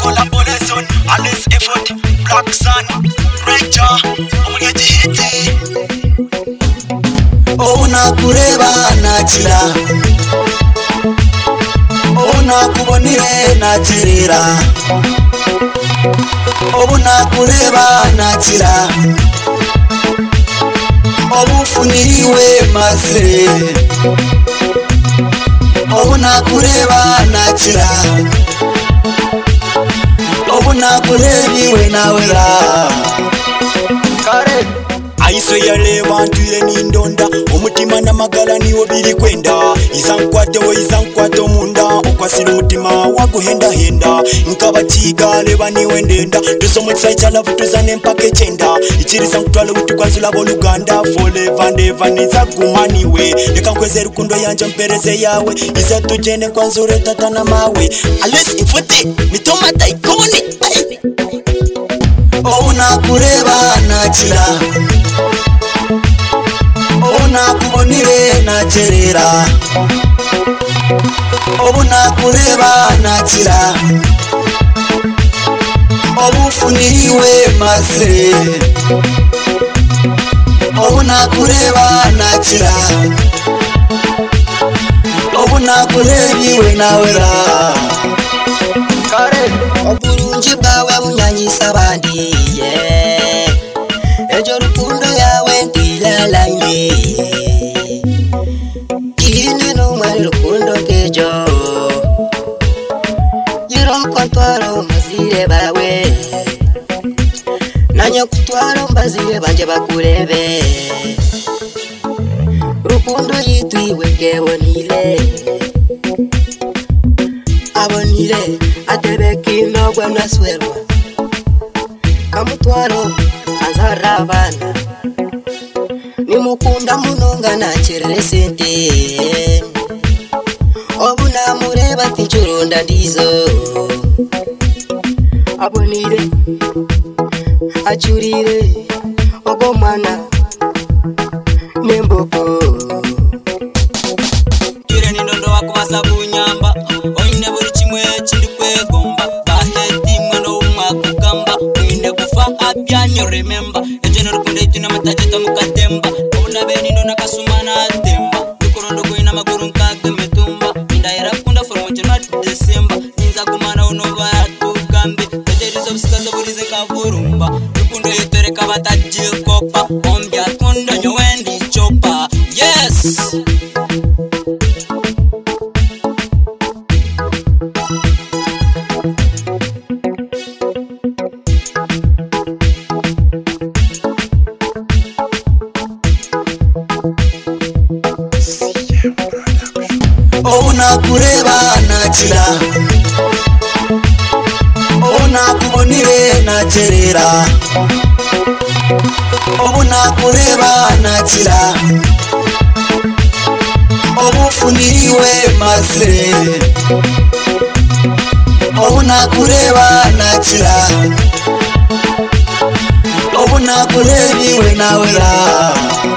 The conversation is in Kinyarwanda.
collaboration, Alice effort, Black Sun, Ranger, Omugeti. Ona kureba nakira, ona kubonire nakirira, ona kureba nakira, obufuniriwe maze, ona kureba nakira, ona kurebiwe nawera. Kare Aise yale bantu yeni ndonda umutima n'amagara niwo biri kwenda izankwato munda ukwasira umutima waguhenda henda nkabatiga leba niwe ndenda tusomotsa cyala futuzane mpake cyenda ikiriza nkutwale utukwanzula boluganda forever and ever nizagumaniwe reka nkweze rukundo yanje mpereze yawe izatugene kwanzure tata na mawe Alice Ifute mitomata ikoni ona kureba nakira ona kubonire nakerera ona kureba nakira obufuniriwe maze ona kureba nakira ona kurebiwe nawera. Kare oburungi bwawe bunyanyisa abandi ejo rukundo yawe ndilalaine kini no mari rukundo kejo yiro kwatwaro mazire bawe nanya kutwaro mbazire banje bakurebe rukundo yitwiwe kebonile abonile atebeki no bwana swerwa kamutwaro azarabana nimukunda munonga nakirere sente obuna mureba tinchurunda ndizo abonire achurire ogomana nemboko kireni ndondo wakubasa bunyamba oine buri kimwe kiri kwegomba baheti mwana umwakugamba oine kufa abyanyo remember ejeno rukundo itina matajeta mukatemba obuna beni ndona kasumana temba rukundo koina maguru nkake metumba ndaira kunda from January to December ninza kumana onova yatugambe ejerizo busikazo burize kavurumba rukundo yitereka batajikopa ombya kundo nyowendi chopa. Yes. Ona kureba nakira ona kubonire nakerera ona kureba nakira obufuniriwe maze ona kureba nakira ona kurebiwe nawera.